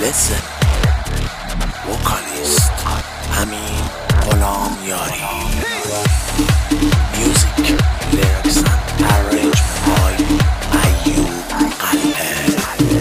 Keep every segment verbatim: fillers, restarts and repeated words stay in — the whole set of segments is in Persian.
Listen vocalist همین غلام یاری Music lyrics and arrangement by ایوب قلعه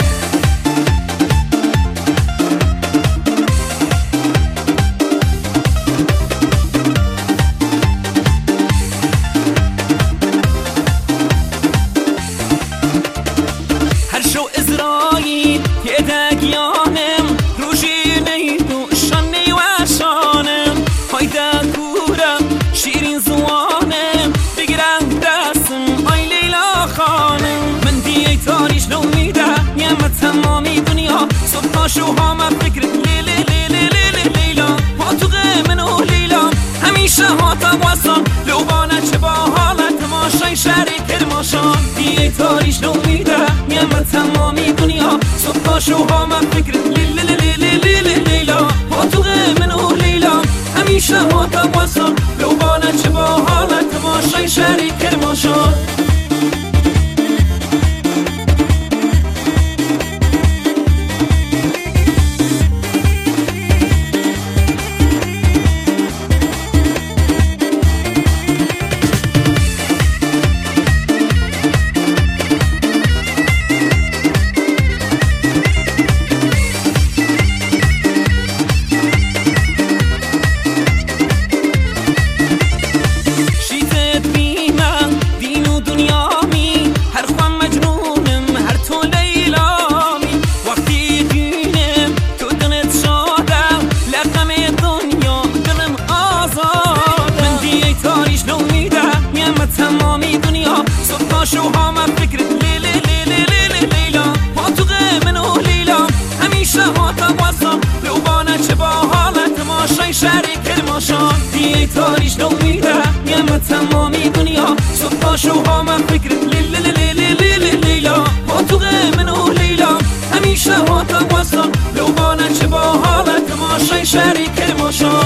تمامی دنیا صبح شوها من فکرت لیلی لیلی لیلی لیلا ها تو من و لیلا همیشه ها تباسان لوبانه چه با حالت تماشای شهری کرماشان دیگه تاریش نومیده میام تمامی دنیا صبح شوها من فکرت لیلی لیلی لیلی لیلا ها تو من و لیلا همیشه ها تباسان لوبانه چه با حالت تماشای شهری کرماشان تمامی دنیا صبح شوها من فکرت لیلی لیلی لیلی لیلا ها تو من و لیلا همیشه ها تباسم لوبانه چه با حالت تماشای شهری کرماشان دیگه تاریش نومیده میام تمامی دنیا صبح شوها من فکرت لیلی لیلی لیلی لیلا ها تو من و لیلا همیشه ها تباسم لوبانه چه با حالت تماشای شهری کرماشان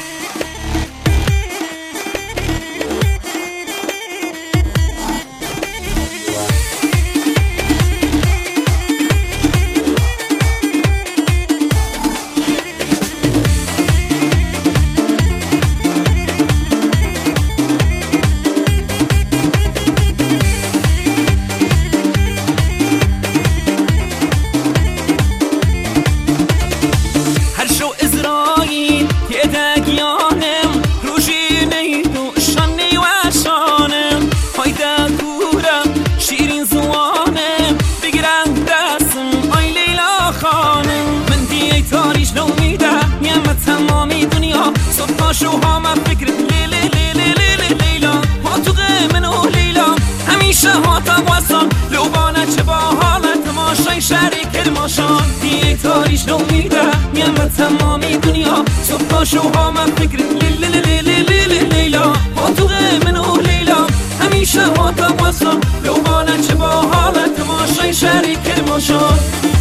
تمامی دنیا صبح شوها من فکرت لیلی لیلی لیلی لیلا ها تو من و لیلا همیشه ها تباسم لوبانه چه با حالت تماشای شهری کرماشان دیگه تاریش نومیده میام تمامی دنیا صبح شوها من فکرت لیلی لیلی لیلی لیلا ها تو من و لیلا همیشه ها تباسم لوبانه چه با حالت تماشای شهری کرماشان